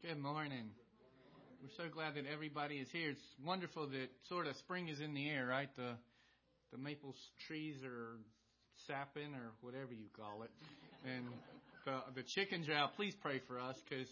Good morning. We're so glad that everybody is here. It's wonderful that sort of spring is in the air, right? The maple trees are sapping or whatever you call it. And the chickens are out. Please pray for us because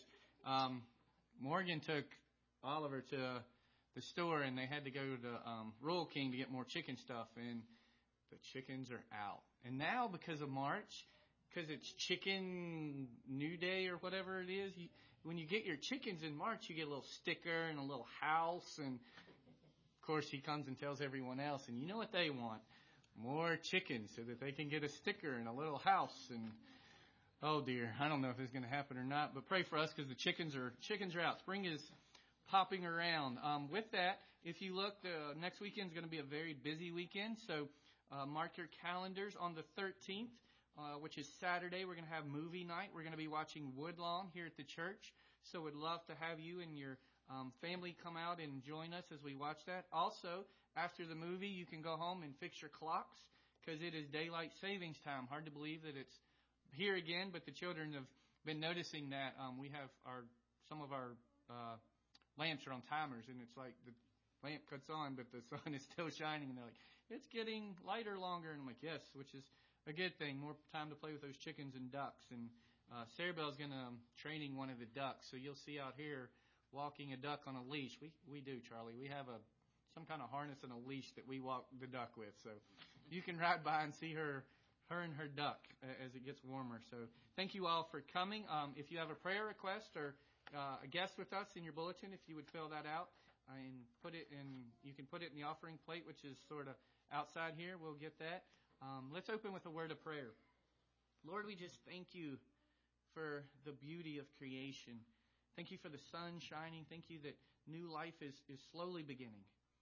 Morgan took Oliver to the store and they had to go to Rural King to get more chicken stuff. And the chickens are out. And now because of March, because it's Chicken New Day or whatever it is, when you get your chickens in March, you get a little sticker and a little house. And, of course, he comes and tells everyone else. And you know what they want? More chickens so that they can get a sticker and a little house. And, oh, dear, I don't know if it's going to happen or not. But pray for us because the chickens are out. Spring is popping around. With that, if you look, next weekend is going to be a very busy weekend. So mark your calendars on the 13th. Which is Saturday. We're going to have movie night. We're going to be watching Woodlawn here at the church. So we'd love to have you and your family come out and join us as we watch that. Also, after the movie, you can go home and fix your clocks because it is daylight savings time. Hard to believe that it's here again, but the children have been noticing that we have some of our lamps are on timers, and it's like the lamp cuts on, but the sun is still shining, and they're like, it's getting lighter longer. And I'm like, yes, which is a good thing. More time to play with those chickens and ducks. And Sarah Bell's going to training one of the ducks. So you'll see out here walking a duck on a leash. We do, Charlie. We have some kind of harness and a leash that we walk the duck with. So you can ride by and see her and her duck as it gets warmer. So thank you all for coming. If you have a prayer request or a guest with us in your bulletin, if you would fill that out and you can put it in the offering plate, which is sort of outside here. We'll get that. Let's open with a word of prayer. Lord, we just thank you for the beauty of creation. Thank you for the sun shining. Thank you that new life is slowly beginning.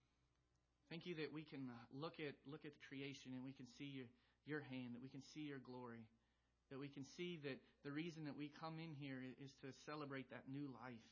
Thank you that we can look at the creation and we can see your hand, that we can see your glory, that we can see that the reason that we come in here is to celebrate that new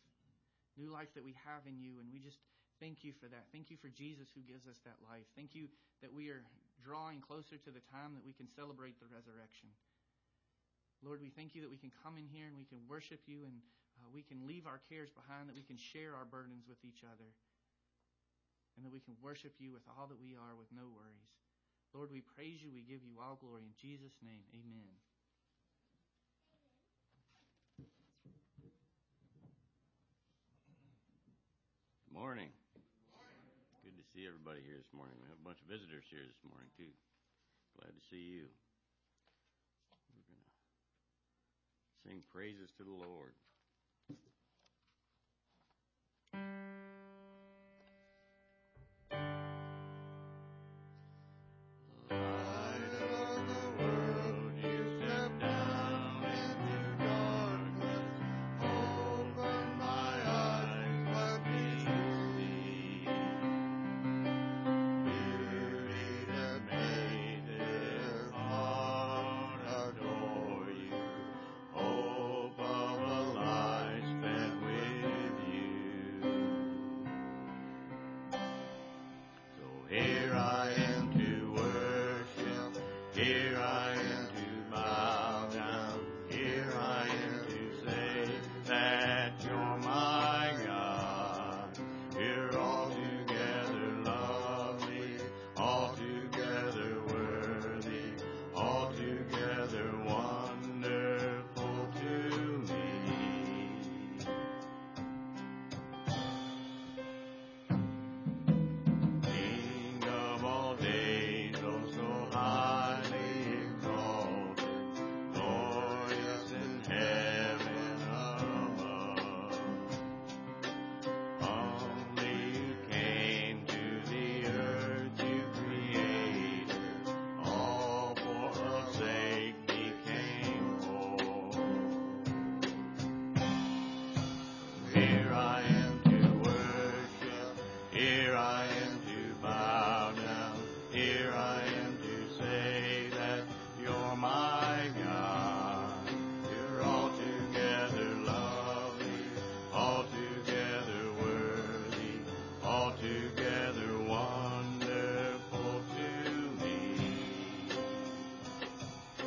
life that we have in you. And we just thank you for that. Thank you for Jesus who gives us that life. Thank you that we are drawing closer to the time that we can celebrate the resurrection. Lord, we thank you that we can come in here and we can worship you and we can leave our cares behind, that we can share our burdens with each other, and that we can worship you with all that we are with no worries. Lord, we praise you. We give you all glory. In Jesus' name, amen. Good morning. Good to see everybody here this morning. We have a bunch of visitors here this morning, too. Glad to see you. We're going to sing praises to the Lord.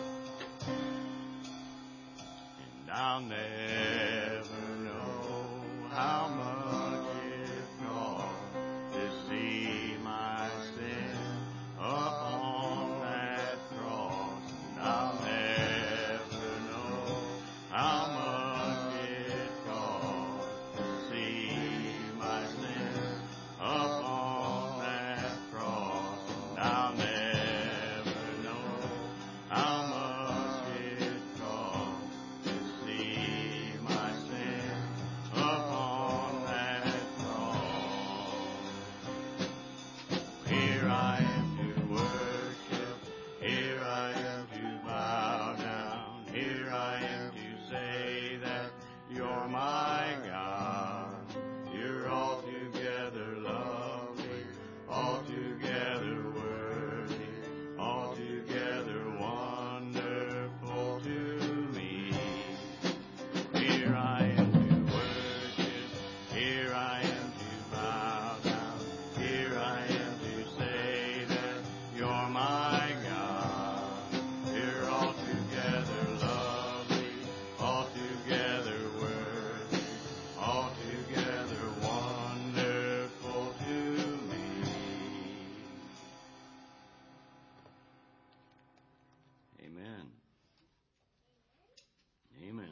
I'll never know Amen. Amen.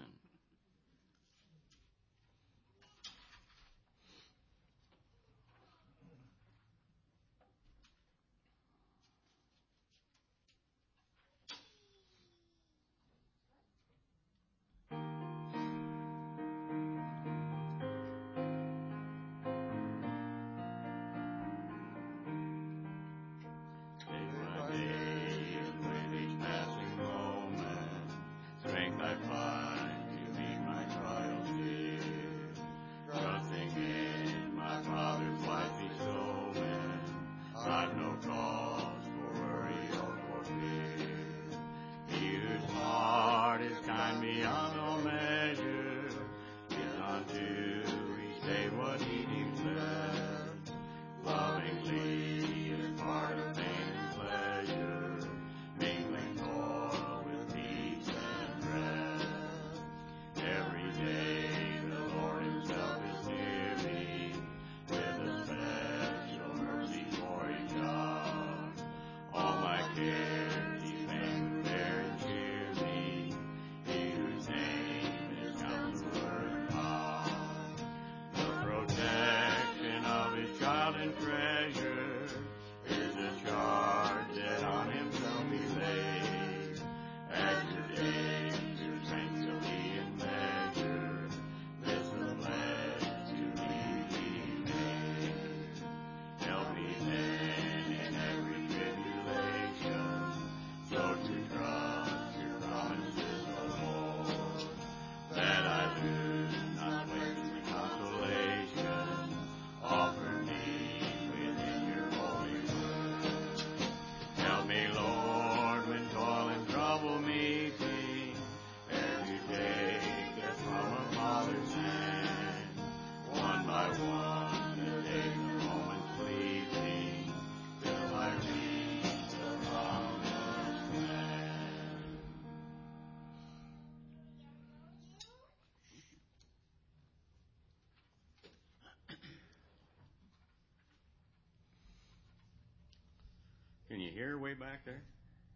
Can you hear way back there?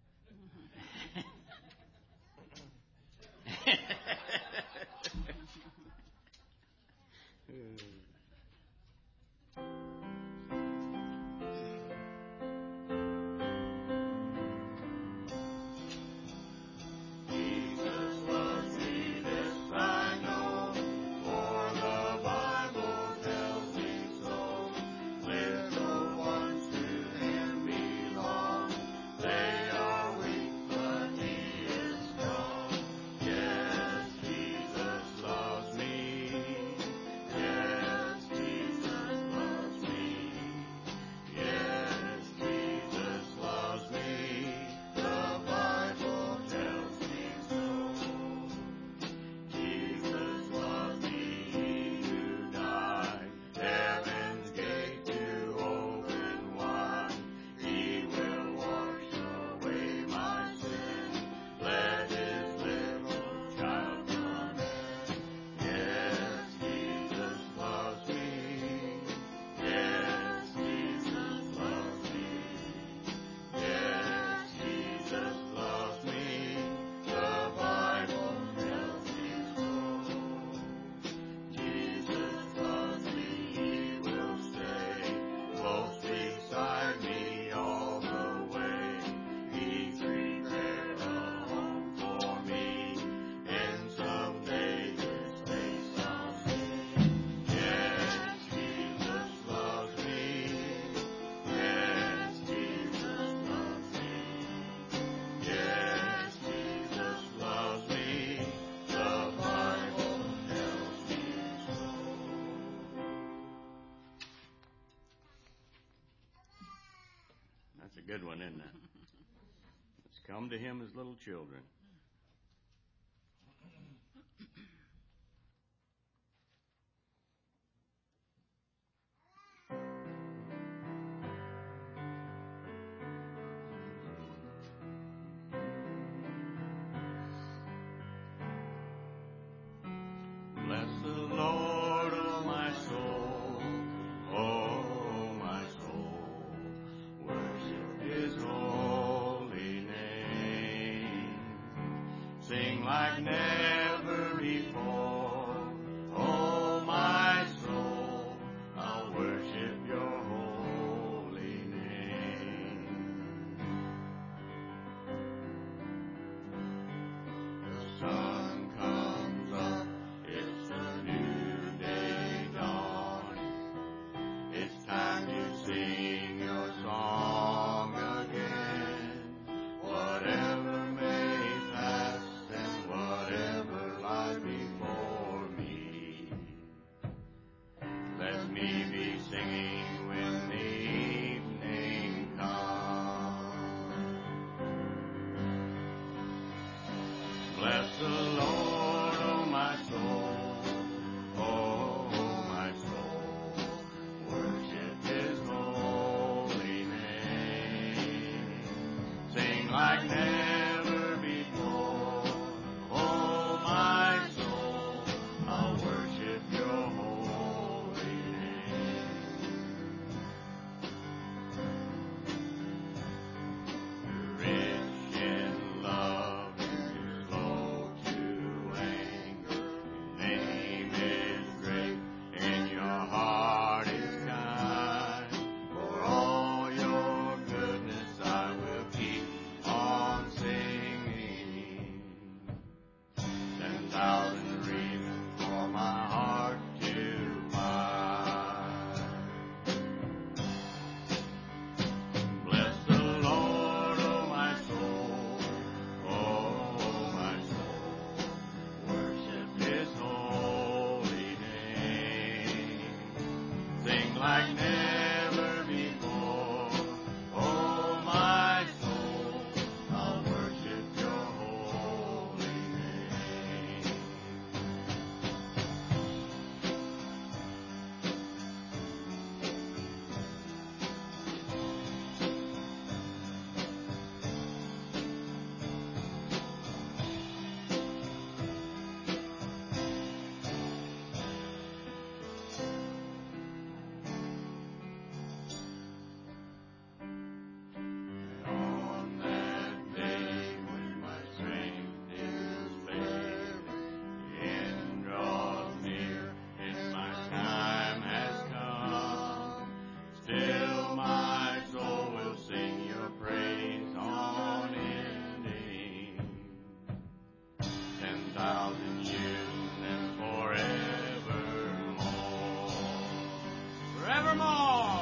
That's a good one, isn't it? Let's come to him as little children. Bless the Lord, oh my soul, oh my soul, worship his holy name. like never before. Oh, my soul, I'll worship your holy name. The sun comes up, it's a new day dawning. It's time to sing your song again. Whatever may pass and whatever lies before me, let me be singing when the evening comes. Bless the Lord, oh my soul, oh my soul, worship His holy name. Sing like never before, oh my soul, I'll worship your holy name. You're rich in love and you're slow to anger. Your name is great and your heart is kind. For all your goodness I will keep on singing. 10,000 reasons for my heart to find. Bless the Lord, oh my soul, oh my soul, worship His holy name. Sing like never before, oh my soul, I'll worship your holy name. On that day when my strength is failing, the end draws near and my time has come. Still my soul will sing your praise unending. 10,000 years and forevermore. Forevermore!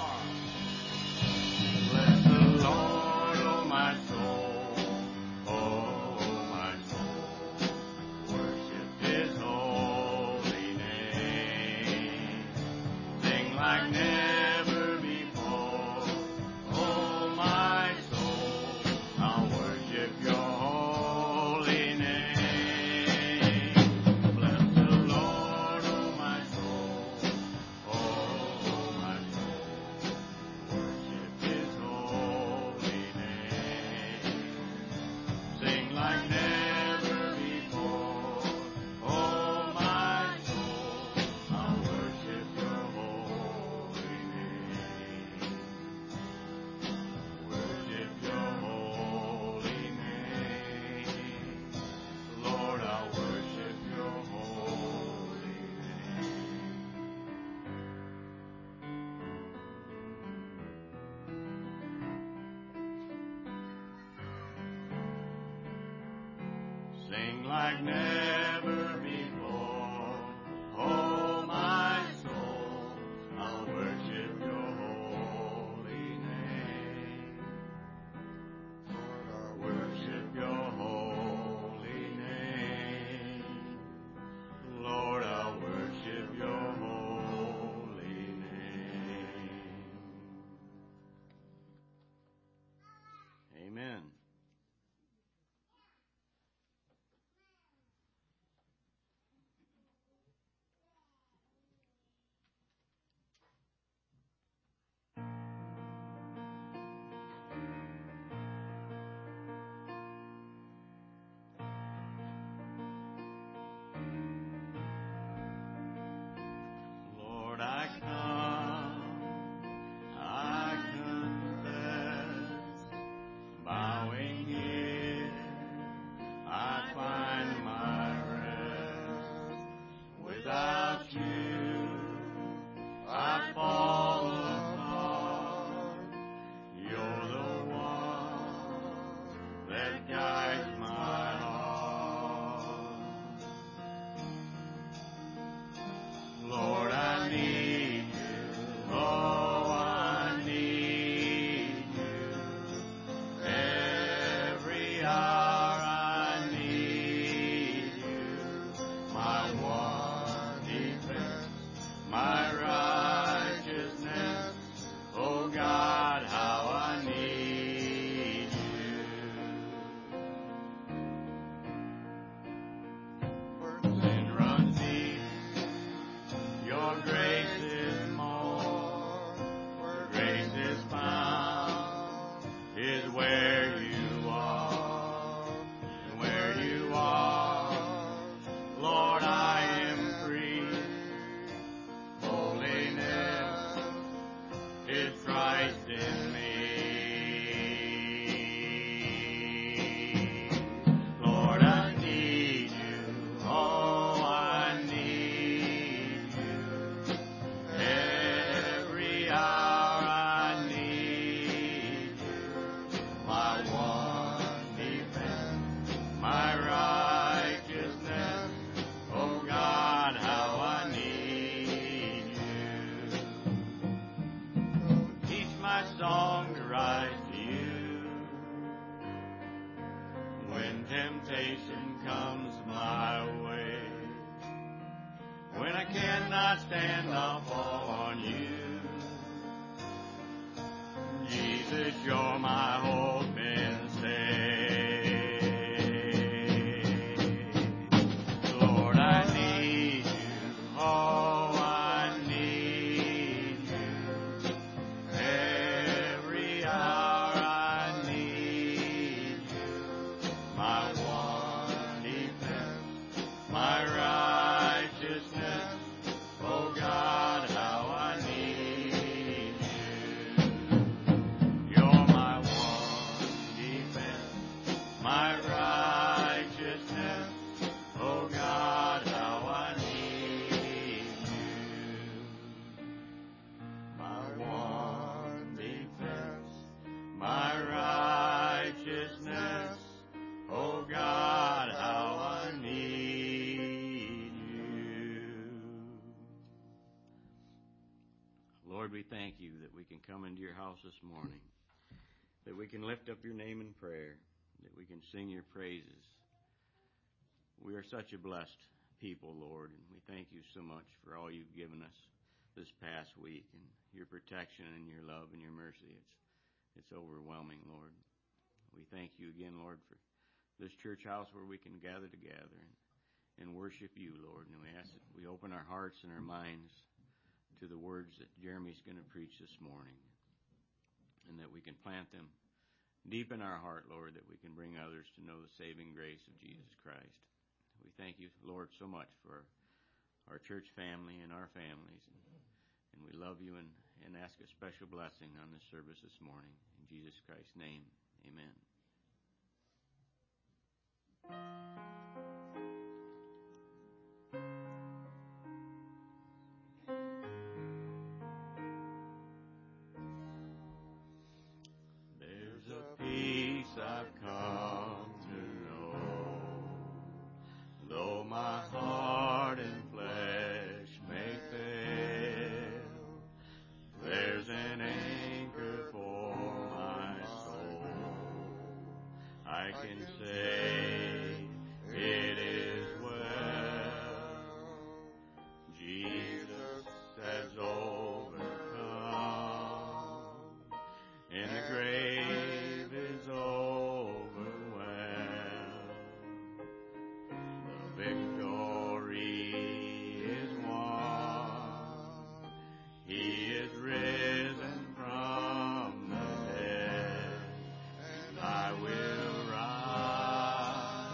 Bless the Lord, oh my soul, oh my soul, worship His holy name. Sing like never before, oh my soul, I'll worship your holy name. Bless the Lord, oh my soul, oh my soul, worship His holy name. Sing like never before, oh my soul, I'll worship your holy name. Worship your holy name. Lord, I'll worship your holy name. Sing like never before, oh my soul, I'll worship your holy name. Lord, I'll worship your holy name. Lord, I'll worship your holy name. Amen. guides my heart. Lord, I need you. Oh, I need you. Every hour I need you. My one defense, my righteousness. Oh God, how I need you. Where sin runs deep, your grace is more. Where grace is found is where you are. And where you are, Lord, I am free. Holiness is Christ in me. Lord, I need you. Oh, I need you. Every hour I need you. My one defense, my righteousness. Oh God, how I need you. Teach my song to rise to you. When temptation comes my way, when I cannot stand, I'll fall on you. Jesus, you're my hope and stay. Lord, I need you. Oh, I need you. Every hour I need you. My one defense, my righteousness. Oh God, how I need you. You're my one defense, my righteousness. Oh God, how I need you. My one defense, my righteousness. Oh God, how I need you. Lord, we thank you that we can come into your house this morning, that we can lift up your name in prayer, that we can sing your praises. We are such a blessed people, Lord, and we thank you so much for all you've given us this past week and your protection and your love and your mercy. It's overwhelming, Lord. We thank you again, Lord, for this church house where we can gather together and worship you, Lord. And we ask that we open our hearts and our minds to the words that Jeremy's going to preach this morning, and that we can plant them deep in our heart, Lord, that we can bring others to know the saving grace of Jesus Christ. We thank you, Lord, so much for our church family and our families. And we love you and ask a special blessing on this service this morning. In Jesus Christ's name, amen. There's a peace I've come to know, though my heart and flesh may fail. There's an anchor for my soul. I can say it is well. Jesus has overcome, and the grave is overwhelmed. The victory is won. He is risen from the dead, and I will rise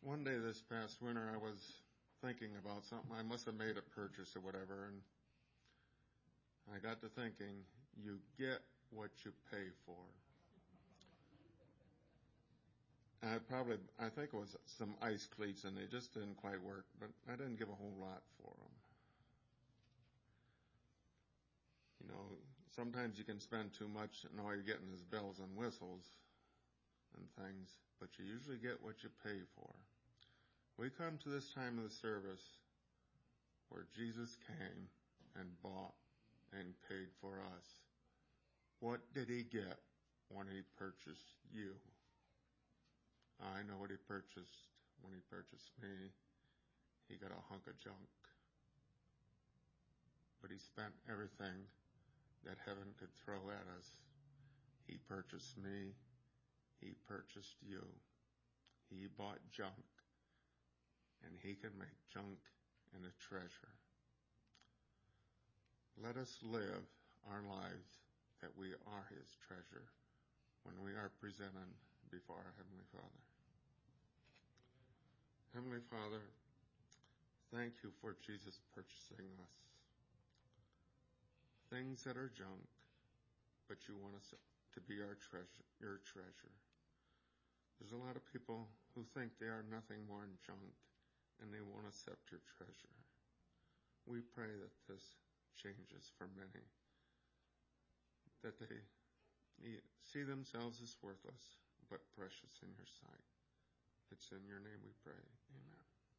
One day this past winter, I was thinking about something. I must have made a purchase or whatever, and I got to thinking, you get what you pay for. I think it was some ice cleats, and they just didn't quite work, but I didn't give a whole lot for them. You know, sometimes you can spend too much, and all you're getting is bells and whistles and things, but you usually get what you pay for. We come to this time of the service where Jesus came and bought and paid for us. What did he get when he purchased you? I know what he purchased when he purchased me. He got a hunk of junk. But he spent everything that heaven could throw at us. He purchased me. He purchased you. He bought junk. And he can make junk into treasure. Let us live our lives that we are his treasure when we are presented before our Heavenly Father. Heavenly Father, thank you for Jesus purchasing us. Things that are junk, but you want us to be our treasure, your treasure. There's a lot of people who think they are nothing more than junk, and they won't accept your treasure. We pray that this changes for many, that they see themselves as worthless, but precious in your sight. It's in your name we pray. Amen.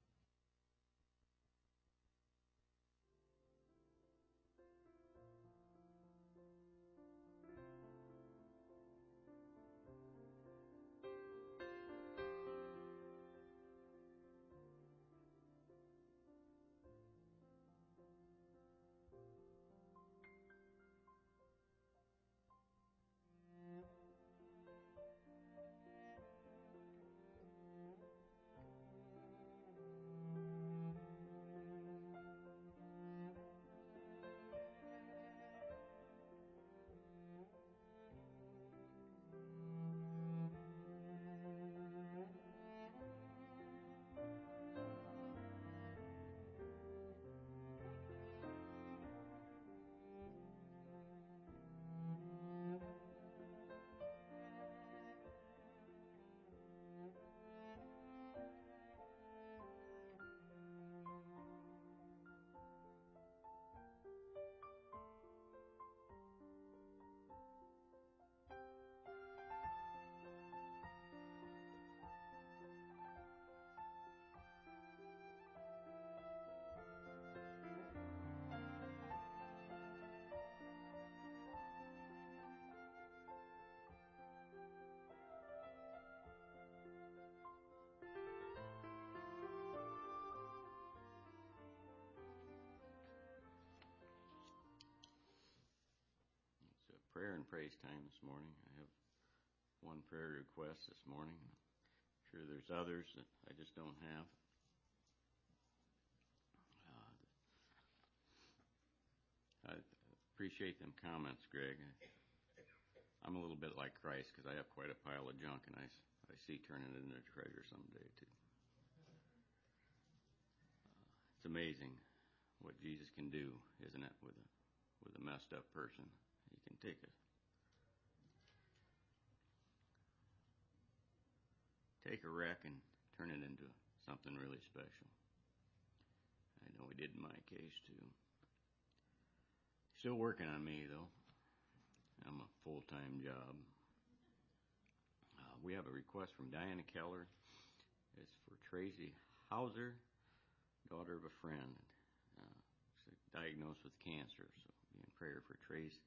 Prayer and praise time this morning. I have one prayer request this morning. I'm sure there's others that I just don't have. I appreciate them comments, Greg. I'm a little bit like Christ because I have quite a pile of junk, and I see turning it into treasure someday too. It's amazing what Jesus can do, isn't it, with a messed up person. He can take a wreck and turn it into something really special. I know he did in my case too. Still working on me though. I'm a full-time job. We have a request from Diana Keller. It's for Tracy Hauser, daughter of a friend. She's diagnosed with cancer, so be in prayer for Tracy.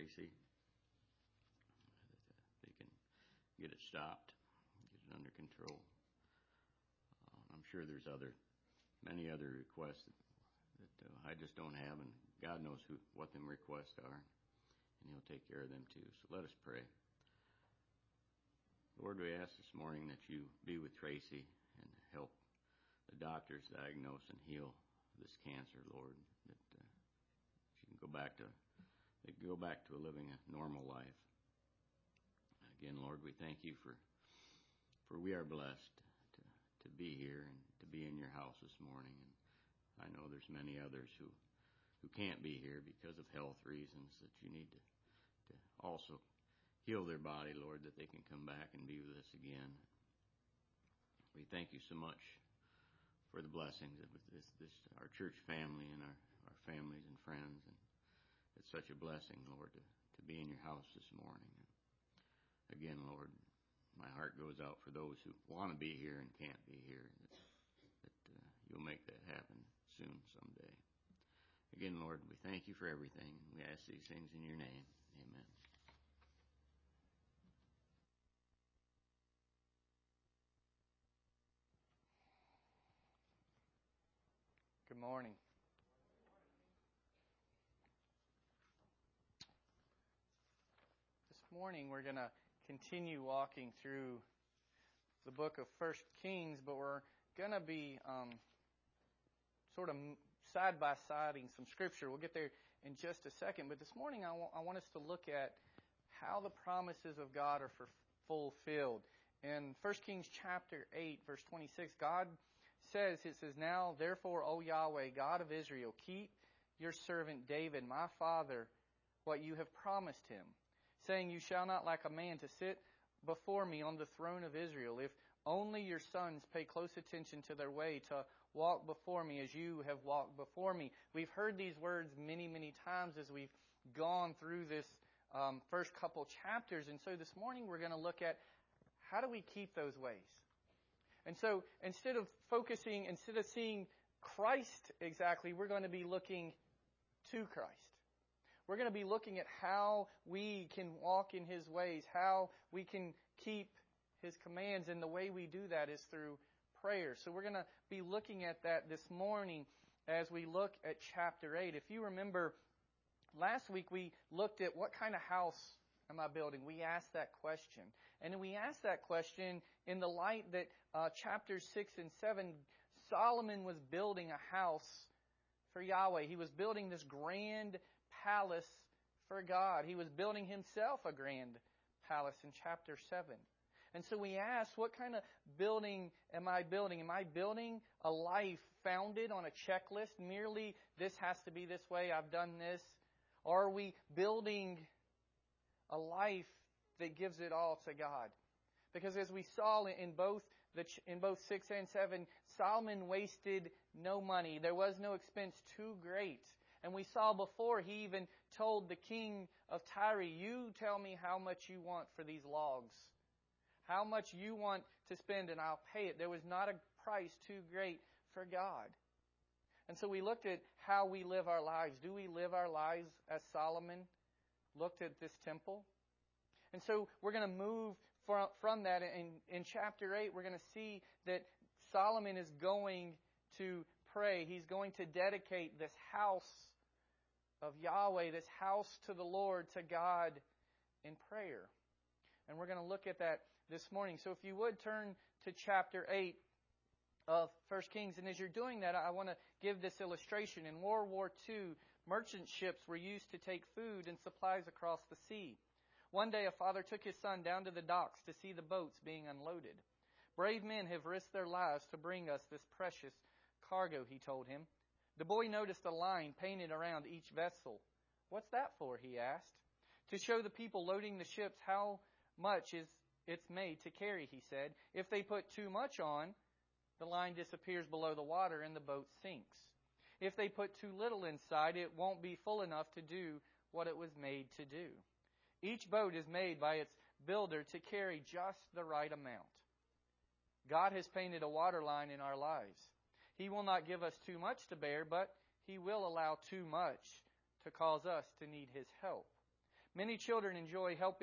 They can get it stopped, get it under control. I'm sure there's many other requests that I just don't have, and God knows what them requests are, and he'll take care of them too. So let us pray. Lord, we ask this morning that you be with Tracy and help the doctors diagnose and heal this cancer, Lord, that she can go back to living a normal life. Again, Lord, we thank you for we are blessed be here and to be in your house this morning. And I know there's many others who can't be here because of health reasons, that you need to also heal their body, Lord, that they can come back and be with us again. We thank you so much for the blessings of this our church family and our families and friends. And it's such a blessing, Lord, to be in your house this morning. And again, Lord, my heart goes out for those who want to be here and can't be here, that you'll make that happen soon someday. Again, Lord, we thank you for everything, and we ask these things in your name. Amen. Good morning. This morning we're going to continue walking through the book of 1 Kings, but we're going to be sort of side-by-siding some scripture. We'll get there in just a second, but this morning I want us to look at how the promises of God are fulfilled. In 1 Kings chapter 8, verse 26, God says, "Now therefore, O Yahweh, God of Israel, keep your servant David, my father, what you have promised him, saying, you shall not lack a man to sit before me on the throne of Israel, if only your sons pay close attention to their way to walk before me as you have walked before me." We've heard these words many, many times as we've gone through this first couple chapters. And so this morning we're going to look at how do we keep those ways. And so instead of seeing Christ exactly, we're going to be looking to Christ. We're going to be looking at how we can walk in His ways, how we can keep His commands, and the way we do that is through prayer. So we're going to be looking at that this morning as we look at chapter 8. If you remember, last week we looked at what kind of house am I building? We asked that question. And we asked that question in the light that chapters 6 and 7, Solomon was building a house for Yahweh. He was building this grand palace for God. He was building himself a grand palace in chapter 7. And so we asked, what kind of building am I building? Am I building a life founded on a checklist? Merely, this has to be this way, I've done this. Or are we building a life that gives it all to God? Because as we saw in both 6 and 7, Solomon wasted no money. There was no expense too great. And we saw before, he even told the king of Tyre, you tell me how much you want for these logs. How much you want to spend and I'll pay it. There was not a price too great for God. And so we looked at how we live our lives. Do we live our lives as Solomon looked at this temple? And so we're going to move from that. In chapter 8, we're going to see that Solomon is going to pray. He's going to dedicate this house of Yahweh, this house to the Lord, to God in prayer. And we're going to look at that this morning. So if you would turn to chapter 8 of 1 Kings. And as you're doing that, I want to give this illustration. In World War II, merchant ships were used to take food and supplies across the sea. One day, a father took his son down to the docks to see the boats being unloaded. "Brave men have risked their lives to bring us this precious cargo," he told him. The boy noticed a line painted around each vessel. "What's that for?" he asked. "To show the people loading the ships how much it's made to carry," he said. "If they put too much on, the line disappears below the water and the boat sinks. If they put too little inside, it won't be full enough to do what it was made to do. Each boat is made by its builder to carry just the right amount. God has painted a water line in our lives. He will not give us too much to bear, but He will allow too much to cause us to need His help. Many children enjoy help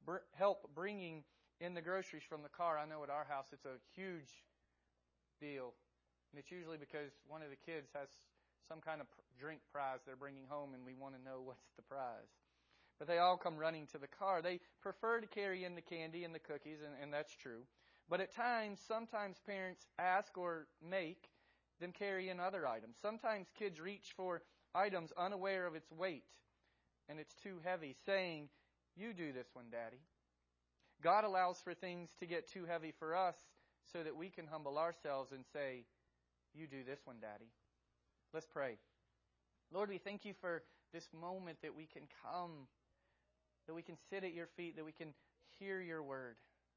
bringing in the groceries from the car. I know at our house it's a huge deal. And it's usually because one of the kids has some kind of drink prize they're bringing home and we want to know what's the prize. But they all come running to the car. They prefer to carry in the candy and the cookies, and that's true. But at times, sometimes parents ask or make them carry in other items. Sometimes kids reach for items unaware of its weight, and it's too heavy, saying, "You do this one, Daddy." God allows for things to get too heavy for us so that we can humble ourselves and say, you do this one, Daddy. Let's pray. Lord, we thank you for this moment that we can come, that we can sit at your feet, that we can hear your word.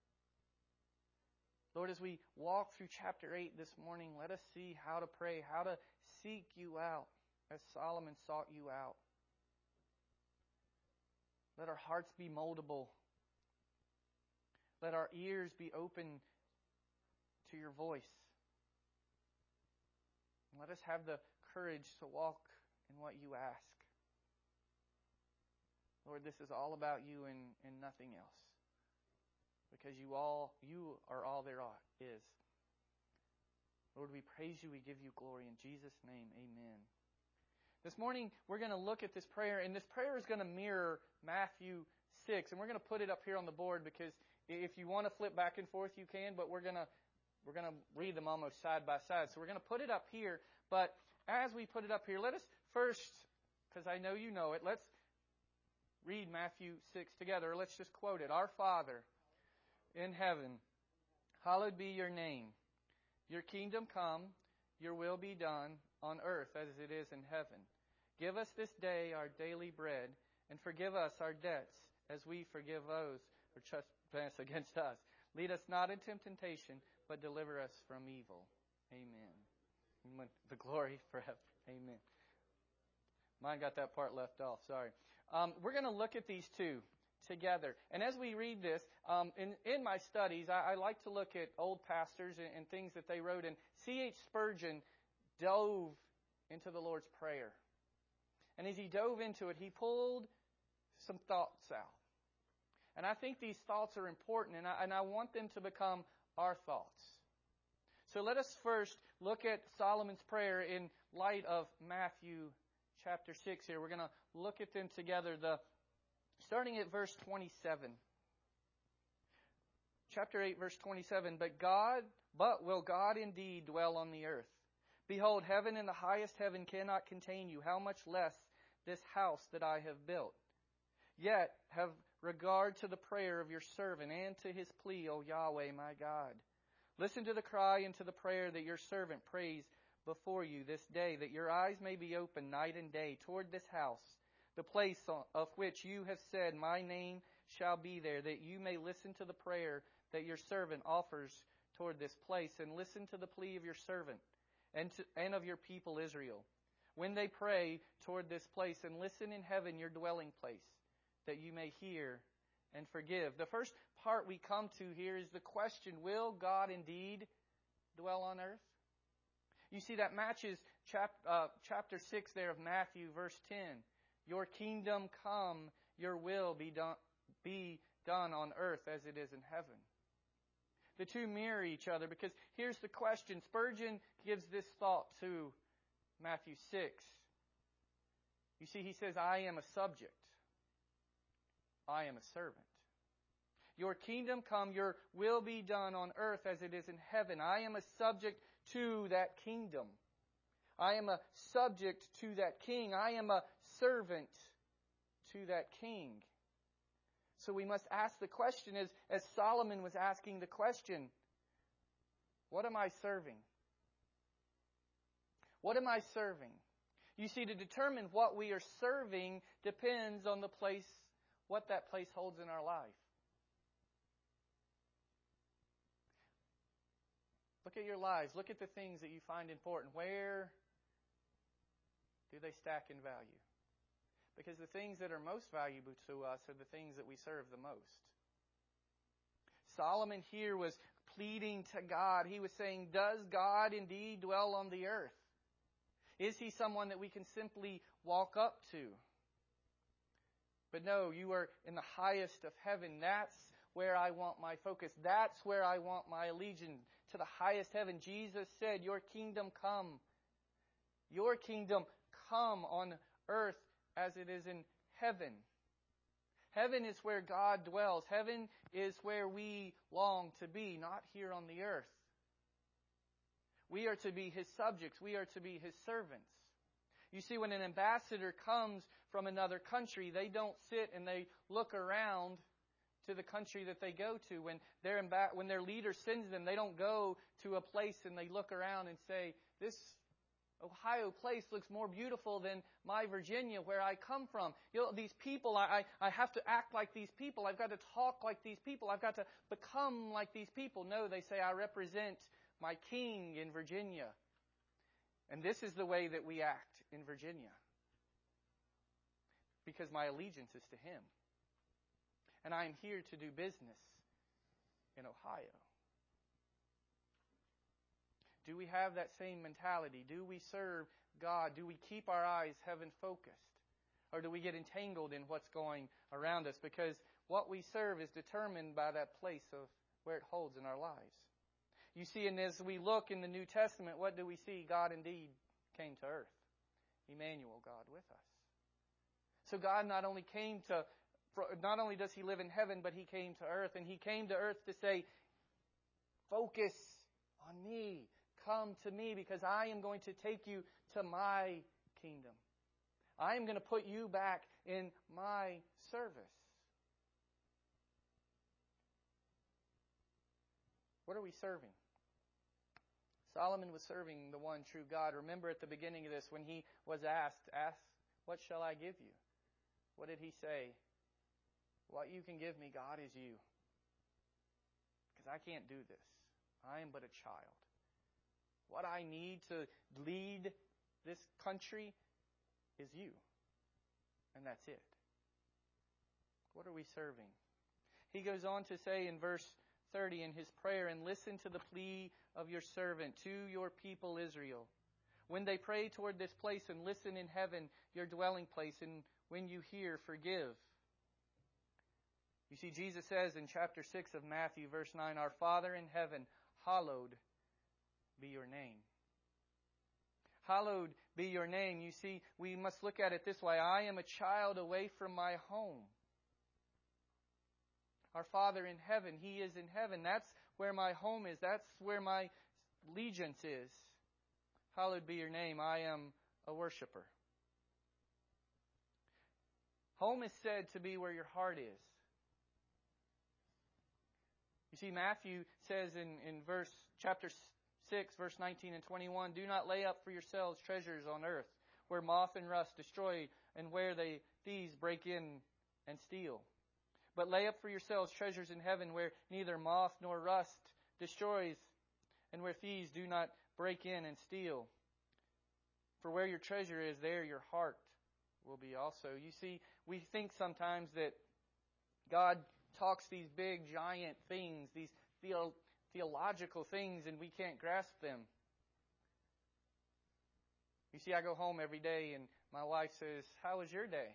Lord, as we walk through chapter 8 this morning, let us see how to pray, how to seek you out as Solomon sought you out. Let our hearts be moldable. Let our ears be open to your voice. Let us have the courage to walk in what you ask. Lord, this is all about you and nothing else. Because you are all there is. Lord, we praise you, we give you glory. In Jesus' name, amen. This morning, we're going to look at this prayer, and this prayer is going to mirror Matthew 6. And we're going to put it up here on the board because if you want to flip back and forth, you can, but we're going to read them almost side by side. So we're going to put it up here, but as we put it up here, let us first, because I know you know it, let's read Matthew 6 together. Let's just quote it. Our Father in heaven, hallowed be your name. Your kingdom come, your will be done on earth as it is in heaven. Give us this day our daily bread, and forgive us our debts as we forgive those who trespass against us. Lead us not into temptation, but deliver us from evil. Amen. The glory forever. Amen. Mine got that part left off. Sorry. We're going to look at these two together. And as we read this, in my studies, I like to look at old pastors and things that they wrote. And C.H. Spurgeon dove into the Lord's Prayer. And as he dove into it, he pulled some thoughts out. And I think these thoughts are important, and I want them to become our thoughts. So let us first look at Solomon's prayer in light of Matthew chapter 6 here. We're going to look at them together, starting at verse 27. Chapter 8, verse 27. But will God indeed dwell on the earth? Behold, heaven and the highest heaven cannot contain you. How much less this house that I have built? Yet have regard to the prayer of your servant and to his plea, O Yahweh, my God. Listen to the cry and to the prayer that your servant prays before you this day, that your eyes may be open night and day toward this house, the place of which you have said, my name shall be there, that you may listen to the prayer that your servant offers toward this place, and listen to the plea of your servant and of your people Israel, when they pray toward this place, and listen in heaven your dwelling place, that you may hear and forgive. The first part we come to here is the question, will God indeed dwell on earth? You see, that matches chapter 6 there of Matthew, verse 10. Your kingdom come, your will be done on earth as it is in heaven. The two mirror each other because here's the question. Spurgeon gives this thought to Matthew 6. You see, he says, I am a subject. I am a servant. Your kingdom come, your will be done on earth as it is in heaven. I am a subject to that kingdom. I am a subject to that king. I am a servant to that king. So we must ask the question as Solomon was asking the question, what am I serving? What am I serving? You see, to determine what we are serving depends on the place, what that place holds in our life. Look at your lives. Look at the things that you find important. Where do they stack in value? Because the things that are most valuable to us are the things that we serve the most. Solomon here was pleading to God. He was saying, does God indeed dwell on the earth? Is he someone that we can simply walk up to? But no, you are in the highest of heaven. That's where I want my focus. That's where I want my allegiance, to the highest heaven. Jesus said, your kingdom come. Your kingdom come on earth as it is in heaven. Heaven is where God dwells. Heaven is where we long to be, not here on the earth. We are to be his subjects. We are to be his servants. You see, when an ambassador comes from another country, they don't sit and they look around to the country that they go to. When their leader sends them, they don't go to a place and they look around and say, this Ohio place looks more beautiful than my Virginia where I come from. These people, I have to act like these people. I've got to talk like these people. I've got to become like these people. No, they say, I represent my king in Virginia. And this is the way that we act in Virginia. Because my allegiance is to him. And I am here to do business in Ohio. Do we have that same mentality? Do we serve God? Do we keep our eyes heaven focused? Or do we get entangled in what's going around us? Because what we serve is determined by that place of where it holds in our lives. You see, and as we look in the New Testament, what do we see? God indeed came to earth. Emmanuel, God with us. So God not only does He live in heaven, but He came to earth. And He came to earth to say, focus on me. Come to me, because I am going to take you to my kingdom. I am going to put you back in my service. What are we serving? Solomon was serving the one true God. Remember at the beginning of this, when he was asked, what shall I give you? What did he say? What you can give me, God, is you. Because I can't do this. I am but a child. What I need to lead this country is you. And that's it. What are we serving? He goes on to say in verse 30 in his prayer, and listen to the plea of your servant, to your people Israel. When they pray toward this place, and listen in heaven, your dwelling place, and when you hear, forgive. You see, Jesus says in chapter 6 of Matthew, verse 9, Our Father in heaven, hallowed be your name. Hallowed be your name. You see, we must look at it this way. I am a child away from my home. Our Father in heaven, He is in heaven. That's where my home is. That's where my allegiance is. Hallowed be your name. I am a worshiper. Home is said to be where your heart is. You see, Matthew says in chapter 6, verse 19 and 21, Do not lay up for yourselves treasures on earth, where moth and rust destroy, and where thieves break in and steal. But lay up for yourselves treasures in heaven, where neither moth nor rust destroys, and where thieves do not break in and steal. For where your treasure is, there your heart will be also. You see, we think sometimes that God talks these big, giant things, these theological things, and we can't grasp them. You see, I go home every day, and my wife says, How was your day?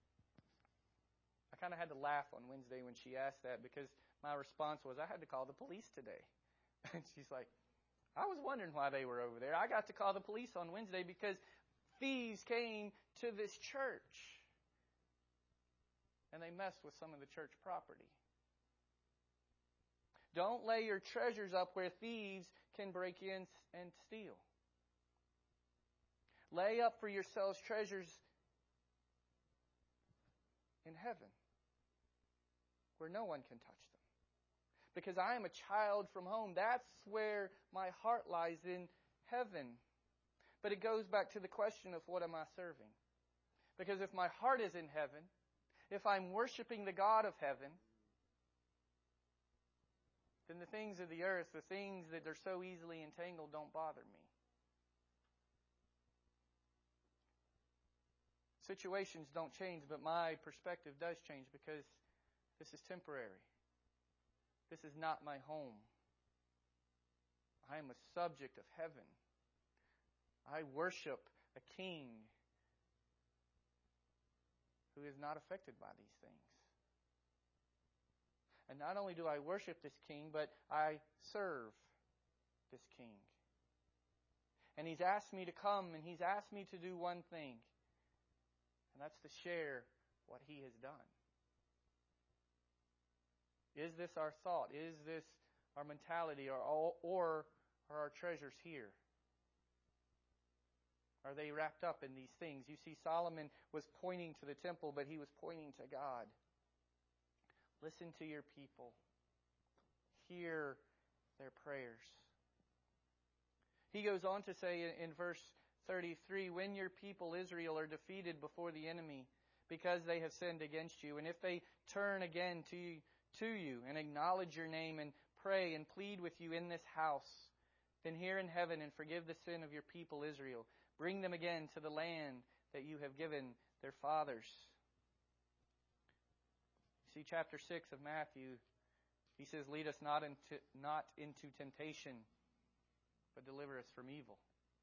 I kind of had to laugh on Wednesday when she asked that, because my response was, I had to call the police today. And she's like, I was wondering why they were over there. I got to call the police on Wednesday because thieves came to this church. And they messed with some of the church property. Don't lay your treasures up where thieves can break in and steal. Lay up for yourselves treasures in heaven, where no one can touch them. Because I am a child from home. That's where my heart lies, in heaven. But it goes back to the question of what am I serving? Because if my heart is in heaven, if I'm worshiping the God of heaven, then the things of the earth, the things that are so easily entangled, don't bother me. Situations don't change, but my perspective does change, because this is temporary. This is not my home. I am a subject of heaven. I worship a king who is not affected by these things. And not only do I worship this king, but I serve this king. And He's asked me to come, and He's asked me to do one thing. And that's to share what He has done. Is this our thought? Is this our mentality? Or are our treasures here? Are they wrapped up in these things? You see, Solomon was pointing to the temple, but he was pointing to God. Listen to your people. Hear their prayers. He goes on to say in verse 33, when your people Israel are defeated before the enemy because they have sinned against you, and if they turn again to you and acknowledge your name and pray and plead with you in this house, then hear in heaven and forgive the sin of your people Israel. Bring them again to the land that you have given their fathers. See, chapter 6 of Matthew, he says, lead us not into temptation, but deliver us from evil.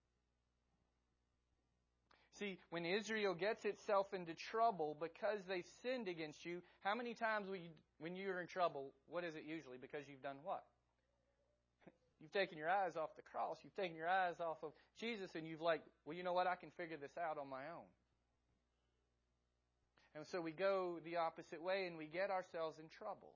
See, when Israel gets itself into trouble because they've sinned against you, how many times when you're in trouble, what is it usually? Because you've done what? You've taken your eyes off the cross. You've taken your eyes off of Jesus, and you've like, well, you know what? I can figure this out on my own. And so we go the opposite way, and we get ourselves in trouble.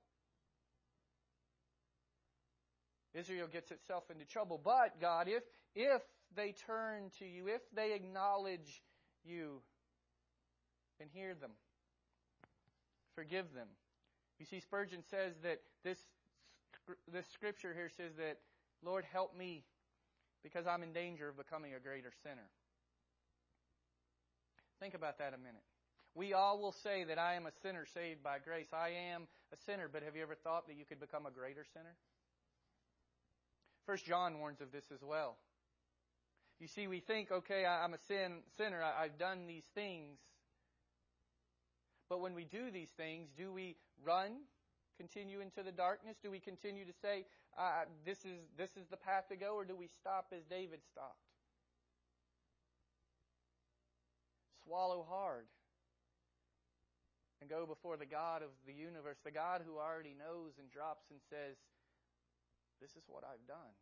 Israel gets itself into trouble. But, God, if they turn to you, if they acknowledge you, then hear them. Forgive them. You see, Spurgeon says that this scripture here says that, Lord, help me, because I'm in danger of becoming a greater sinner. Think about that a minute. We all will say that I am a sinner saved by grace. I am a sinner, but have you ever thought that you could become a greater sinner? 1 John warns of this as well. You see, we think, okay, I'm a sinner. I've done these things. But when we do these things, do we run, continue into the darkness? Do we continue to say, this is the path to go, or do we stop as David stopped? Swallow hard and go before the God of the universe, the God who already knows, and drops and says, this is what I've done.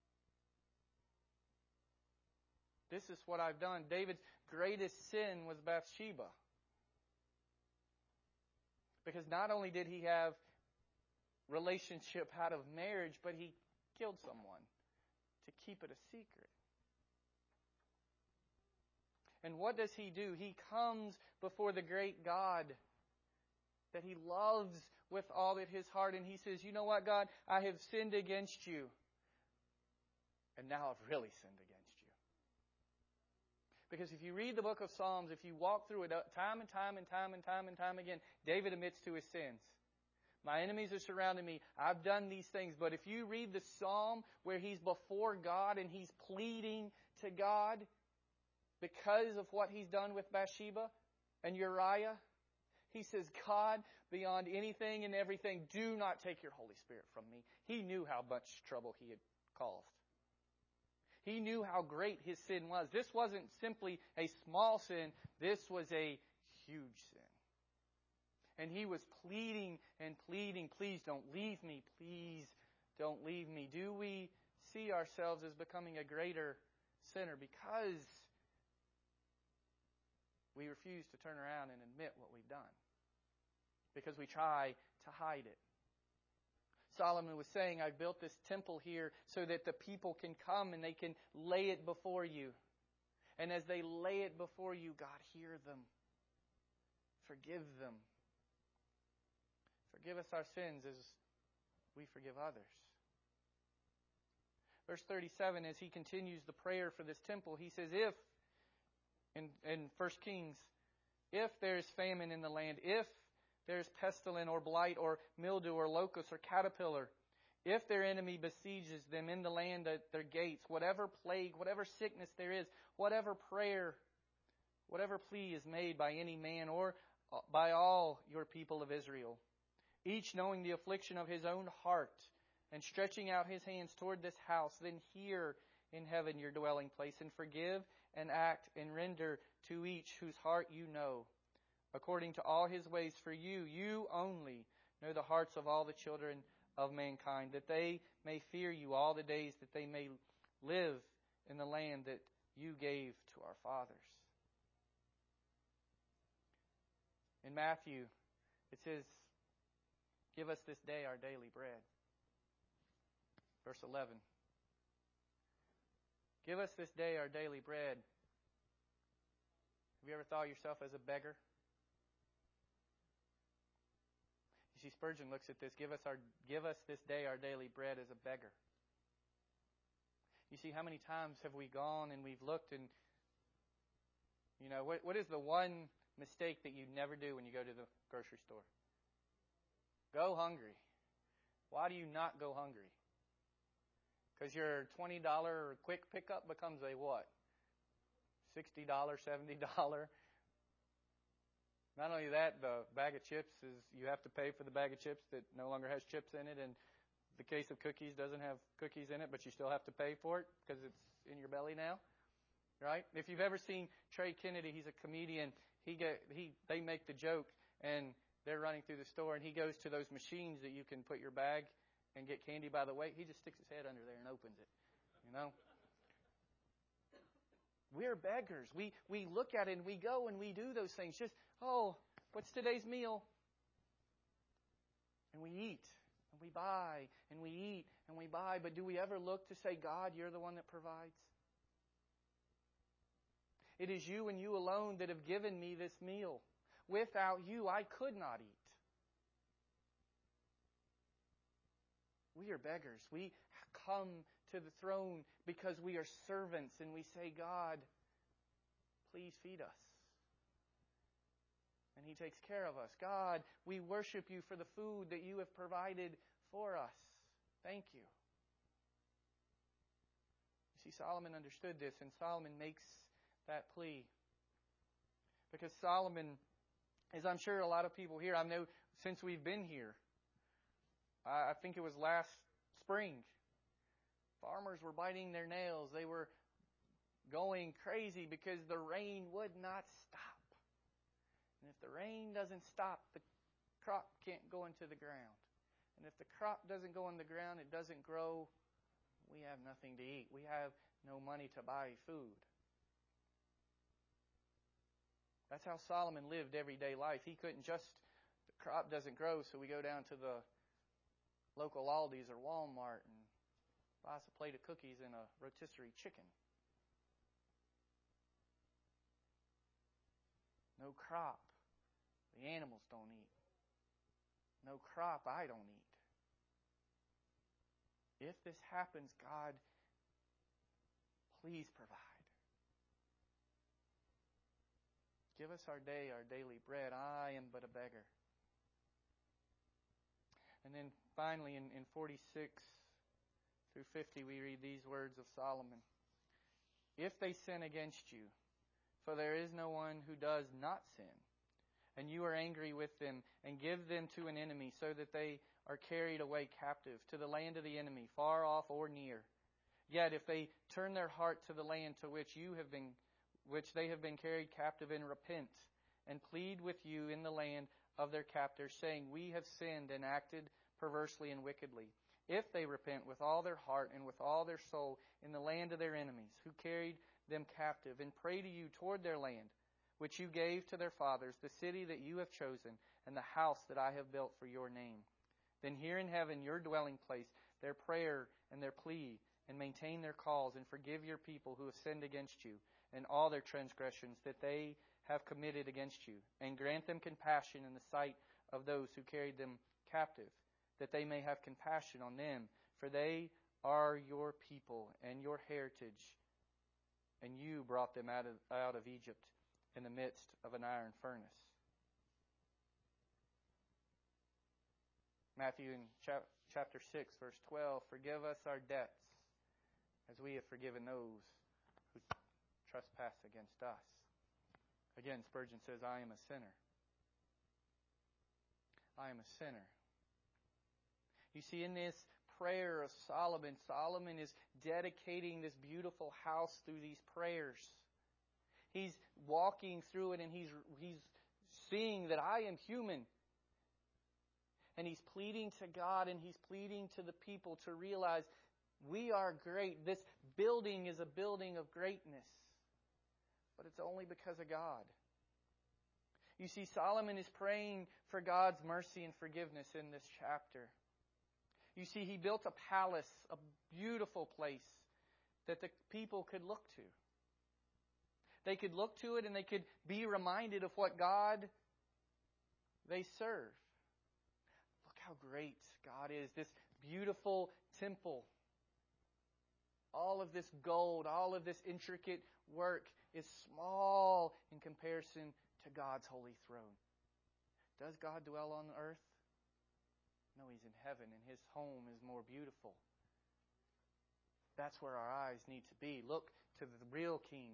This is what I've done. David's greatest sin was Bathsheba. Because not only did he have relationship out of marriage, but he killed someone to keep it a secret. And what does he do? He comes before the great God that he loves with all of his heart, and he says, you know what, God? I have sinned against you. And now I've really sinned against you. Because if you read the book of Psalms, if you walk through it time and time again, David admits to his sins. My enemies are surrounding me. I've done these things. But if you read the psalm where he's before God and he's pleading to God because of what he's done with Bathsheba and Uriah, he says, God, beyond anything and everything, do not take your Holy Spirit from me. He knew how much trouble he had caused. He knew how great his sin was. This wasn't simply a small sin. This was a huge sin. And he was pleading and pleading, please don't leave me. Please don't leave me. Do we see ourselves as becoming a greater sinner because we refuse to turn around and admit what we've done? Because we try to hide it. Solomon was saying, I've built this temple here so that the people can come and they can lay it before you. And as they lay it before you, God, hear them. Forgive them. Forgive us our sins as we forgive others. Verse 37, as he continues the prayer for this temple, he says, if, in 1 Kings, if there is famine in the land, if there's pestilence or blight or mildew or locust or caterpillar, if their enemy besieges them in the land at their gates, whatever plague, whatever sickness there is, whatever prayer, whatever plea is made by any man or by all your people of Israel, each knowing the affliction of his own heart and stretching out his hands toward this house, then hear in heaven your dwelling place and forgive and act and render to each whose heart you know, according to all his ways. For you only know the hearts of all the children of mankind, that they may fear you all the days that they may live in the land that you gave to our fathers. In Matthew, it says, give us this day our daily bread. Verse 11. Give us this day our daily bread. Have you ever thought of yourself as a beggar? You see, Spurgeon looks at this, give us this day our daily bread, as a beggar. You see, how many times have we gone and we've looked and, what is the one mistake that you never do when you go to the grocery store? Go hungry. Why do you not go hungry? Because your $20 quick pickup becomes a what? $60, $70. Not only that, the bag of chips you have to pay for the bag of chips that no longer has chips in it, and the case of cookies doesn't have cookies in it, but you still have to pay for it because it's in your belly now, right? If you've ever seen Trey Kennedy, he's a comedian. They make the joke, and they're running through the store, and he goes to those machines that you can put your bag and get candy by the weight. He just sticks his head under there and opens it, We're beggars. We look at it and we go and we do those things. Just, what's today's meal? And we eat and we buy and we eat and we buy. But do we ever look to say, God, you're the one that provides? It is you and you alone that have given me this meal. Without you, I could not eat. We are beggars. We come to the throne because we are servants and we say, God, please feed us. And He takes care of us. God, we worship you for the food that you have provided for us. Thank you. You see, Solomon understood this, and Solomon makes that plea. Because Solomon, as I'm sure a lot of people here, I know since we've been here, I think it was last spring, farmers were biting their nails. They were going crazy because the rain would not stop. And if the rain doesn't stop, the crop can't go into the ground. And if the crop doesn't go in the ground, it doesn't grow, we have nothing to eat. We have no money to buy food. That's how Solomon lived everyday life. He couldn't the crop doesn't grow, so we go down to the local Aldi's or Walmart and buy us a plate of cookies and a rotisserie chicken. No crop, the animals don't eat. No crop, I don't eat. If this happens, God, please provide. Give us our day, our daily bread. I am but a beggar. And then finally in 46 through 50 we read these words of Solomon. If they sin against you, for there is no one who does not sin, and you are angry with them, and give them to an enemy, so that they are carried away captive to the land of the enemy, far off or near. Yet if they turn their heart to the land to which they have been carried captive, and repent, and plead with you in the land of their captors, saying, we have sinned and acted perversely and wickedly. If they repent with all their heart and with all their soul in the land of their enemies, who carried them captive, and pray to you toward their land, which you gave to their fathers, the city that you have chosen, and the house that I have built for your name, then hear in heaven, your dwelling place, their prayer and their plea, and maintain their cause, and forgive your people who have sinned against you, and all their transgressions that they have committed against you, and grant them compassion in the sight of those who carried them captive, that they may have compassion on them, for they are your people and your heritage, and you brought them out of Egypt in the midst of an iron furnace. Matthew in chapter 6, verse 12, forgive us our debts as we have forgiven those who trespass against us. Again, Spurgeon says, I am a sinner. I am a sinner. You see, in this prayer of Solomon, Solomon is dedicating this beautiful house through these prayers. He's walking through it and he's seeing that I am human. And he's pleading to God and he's pleading to the people to realize we are great. This building is a building of greatness. But it's only because of God. You see, Solomon is praying for God's mercy and forgiveness in this chapter. You see, he built a palace, a beautiful place that the people could look to. They could look to it and they could be reminded of what God they serve. how great God is. This beautiful temple. All of this gold, all of this intricate work is small in comparison to God's holy throne. Does God dwell on earth? No, He's in heaven, and His home is more beautiful. That's where our eyes need to be. Look to the real King.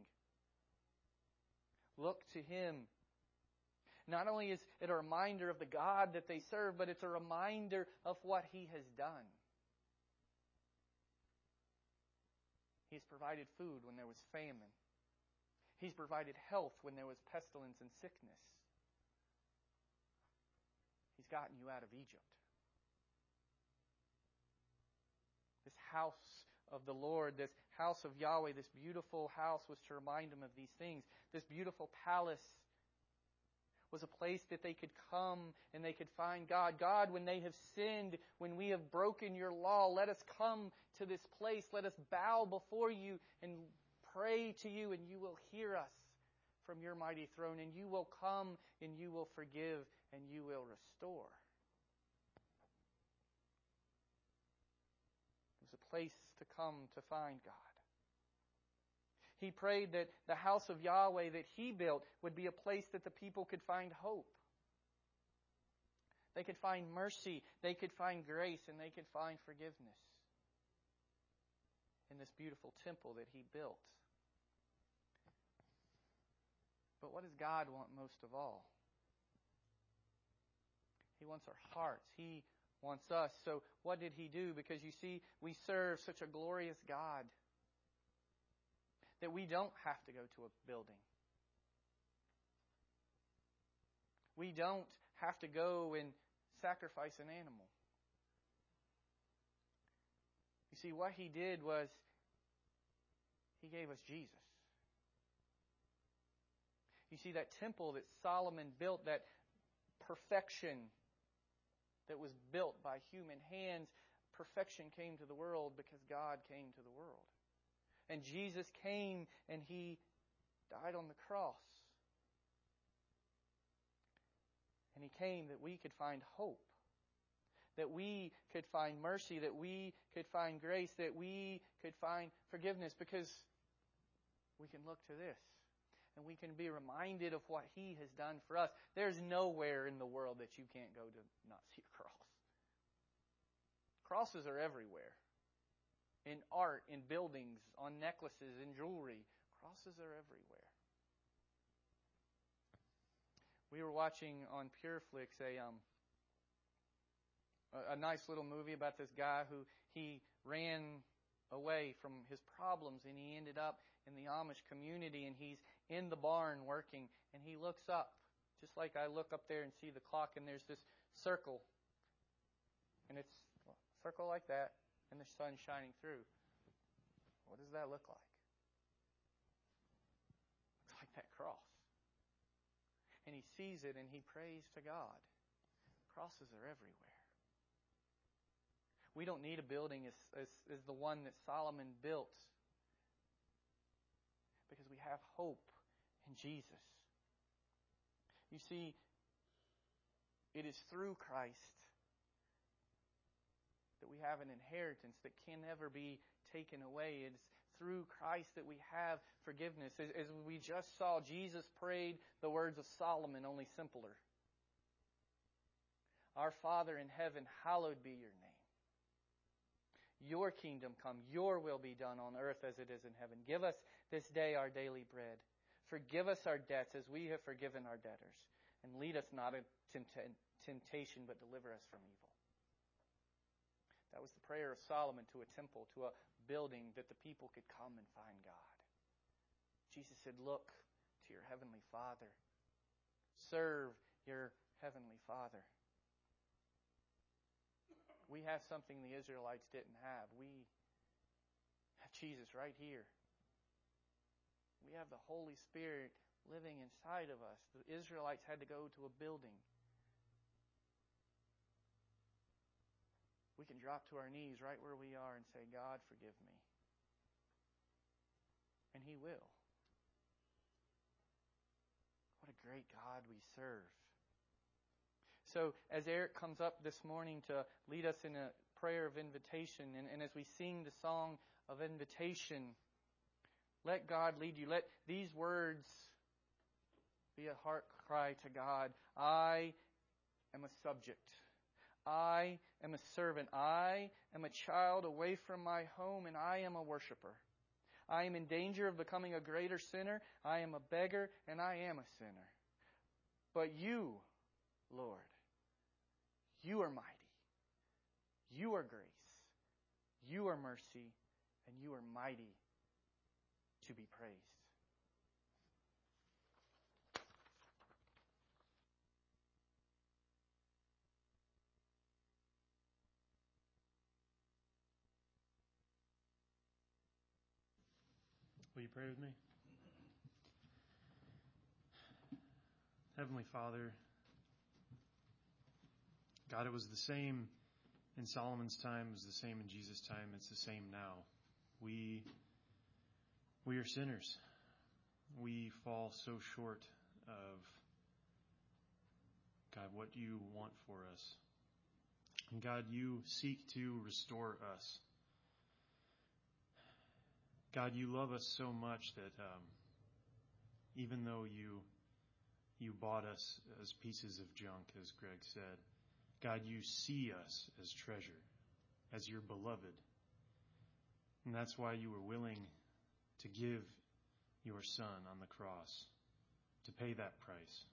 Look to Him. Not only is it a reminder of the God that they serve, but it's a reminder of what He has done. He's provided food when there was famine. He's provided health when there was pestilence and sickness. He's gotten you out of Egypt. This house of the Lord, this house of Yahweh, this beautiful house was to remind them of these things. This beautiful palace was a place that they could come and they could find God. God, when they have sinned, when we have broken your law, let us come to this place. Let us bow before you and pray to you, and you will hear us from your mighty throne, and you will come and you will forgive and you will restore. It was a place to come to find God. He prayed that the house of Yahweh that He built would be a place that the people could find hope. They could find mercy, they could find grace, and they could find forgiveness in this beautiful temple that He built. But what does God want most of all? He wants our hearts. He wants us. So what did He do? Because you see, we serve such a glorious God that we don't have to go to a building. We don't have to go and sacrifice an animal. You see, what He did was He gave us Jesus. You see, that temple that Solomon built, that perfection that was built by human hands, perfection came to the world because God came to the world. And Jesus came and He died on the cross. And He came that we could find hope, that we could find mercy, that we could find grace, that we could find forgiveness, because we can look to this and we can be reminded of what He has done for us. There's nowhere in the world that you can't go to not see a cross. Crosses are everywhere. In art, in buildings, on necklaces, in jewelry. Crosses are everywhere. We were watching on PureFlix a nice little movie about this guy who he ran away from his problems, and he ended up in the Amish community, and he's in the barn working, and he looks up, just like I look up there and see the clock, and there's this circle, and it's a circle like that, and the sun's shining through. What does that look like? Looks like that cross. And he sees it and he prays to God. Crosses are everywhere. We don't need a building as the one that Solomon built, because we have hope in Jesus. You see, it is through Christ that we have an inheritance that can never be taken away. It's through Christ that we have forgiveness. As we just saw, Jesus prayed the words of Solomon, only simpler. Our Father in heaven, hallowed be your name. Your kingdom come, your will be done on earth as it is in heaven. Give us this day our daily bread. Forgive us our debts as we have forgiven our debtors. And lead us not into temptation, but deliver us from evil. That was the prayer of Solomon to a temple, to a building that the people could come and find God. Jesus said, look to your heavenly Father. Serve your heavenly Father. We have something the Israelites didn't have. We have Jesus right here. We have the Holy Spirit living inside of us. The Israelites had to go to a building. We can drop to our knees right where we are and say, God, forgive me. And He will. What a great God we serve. so as Eric comes up this morning to lead us in a prayer of invitation, and as we sing the song of invitation, let God lead you. Let these words be a heart cry to God. I am a subject. I am a servant. I am a child away from my home, and I am a worshiper. I am in danger of becoming a greater sinner. I am a beggar, and I am a sinner. But you, Lord, you are mighty. You are grace. You are mercy, and you are mighty to be praised. Will you pray with me? Heavenly Father, God, it was the same in Solomon's time, it was the same in Jesus' time, it's the same now. We are sinners. We fall so short of, God, what you want for us. And God, you seek to restore us. God, you love us so much that even though you bought us as pieces of junk, as Greg said, God, you see us as treasure, as your beloved. And that's why you were willing to give your Son on the cross to pay that price.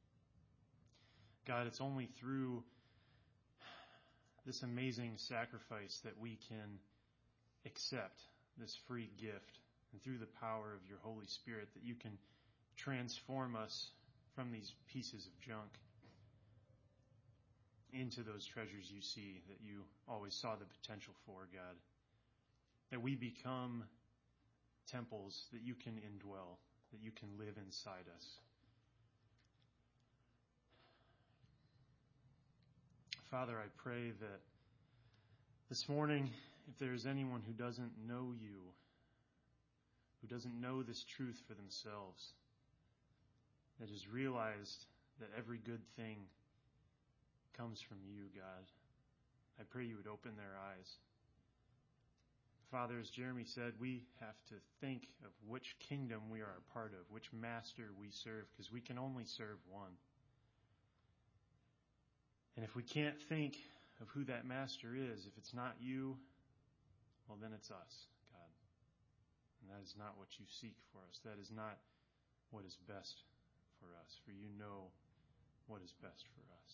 God, it's only through this amazing sacrifice that we can accept this free gift, and through the power of your Holy Spirit that you can transform us from these pieces of junk into those treasures you see that you always saw the potential for, God. That we become temples that you can indwell, that you can live inside us. Father, I pray that this morning, if there is anyone who doesn't know you, who doesn't know this truth for themselves, that has realized that every good thing comes from you, God, I pray you would open their eyes. Father, as Jeremy said, we have to think of which kingdom we are a part of, which master we serve, because we can only serve one. And if we can't think of who that master is, if it's not you, well, then it's us, God. And that is not what you seek for us. That is not what is best for us, for you know what is best for us.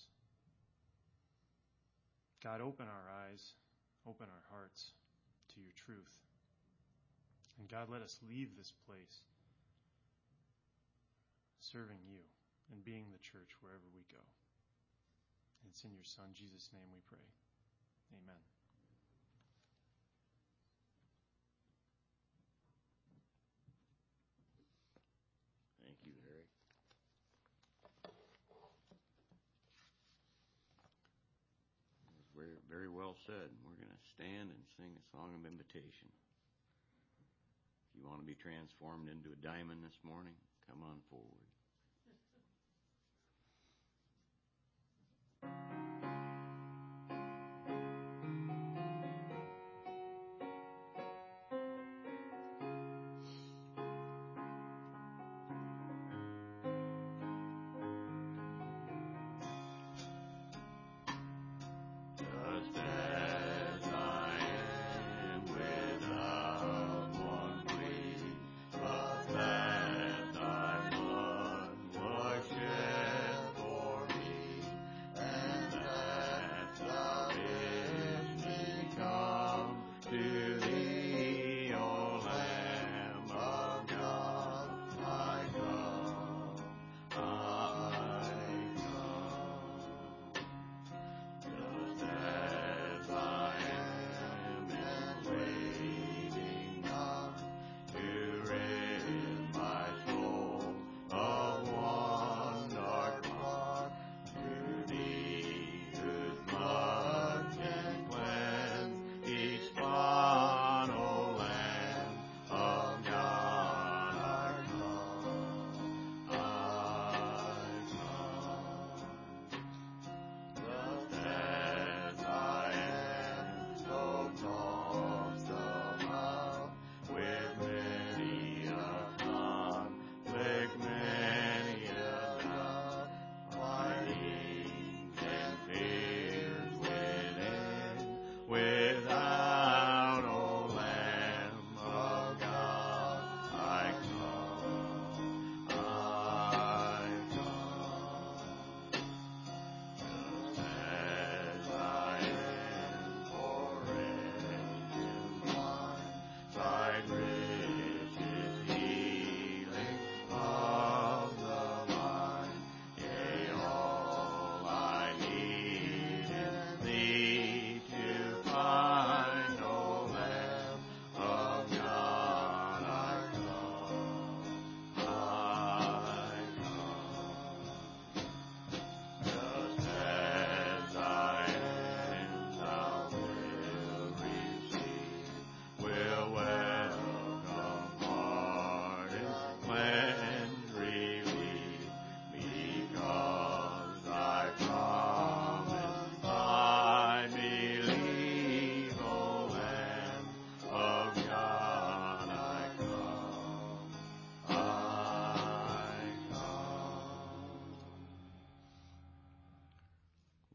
God, open our eyes, open our hearts to your truth. And God, let us leave this place serving you and being the church wherever we go. It's in your Son, Jesus' name we pray. Amen. Thank you, Eric. That was very well said. We're going to stand and sing a song of invitation. If you want to be transformed into a diamond this morning, come on forward. That thy blood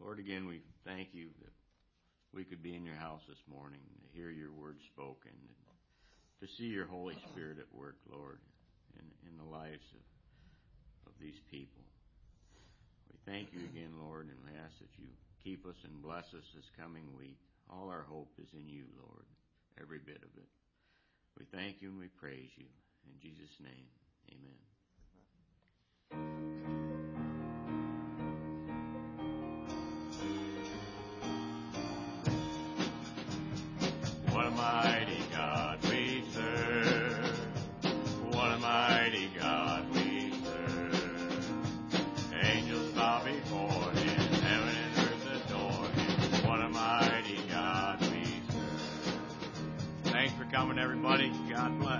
Lord, again, we thank you that we could be in your house this morning to hear your word spoken and to see your Holy Spirit at work, Lord, in the lives of these people. We thank you again, Lord, and we ask that you keep us and bless us this coming week. All our hope is in you, Lord, every bit of it. We thank you and we praise you. In Jesus' name, amen. What a mighty God we serve. What a mighty God we serve. Angels bow before him. Heaven and earth adore him. What a mighty God we serve. Thanks for coming, everybody. God bless.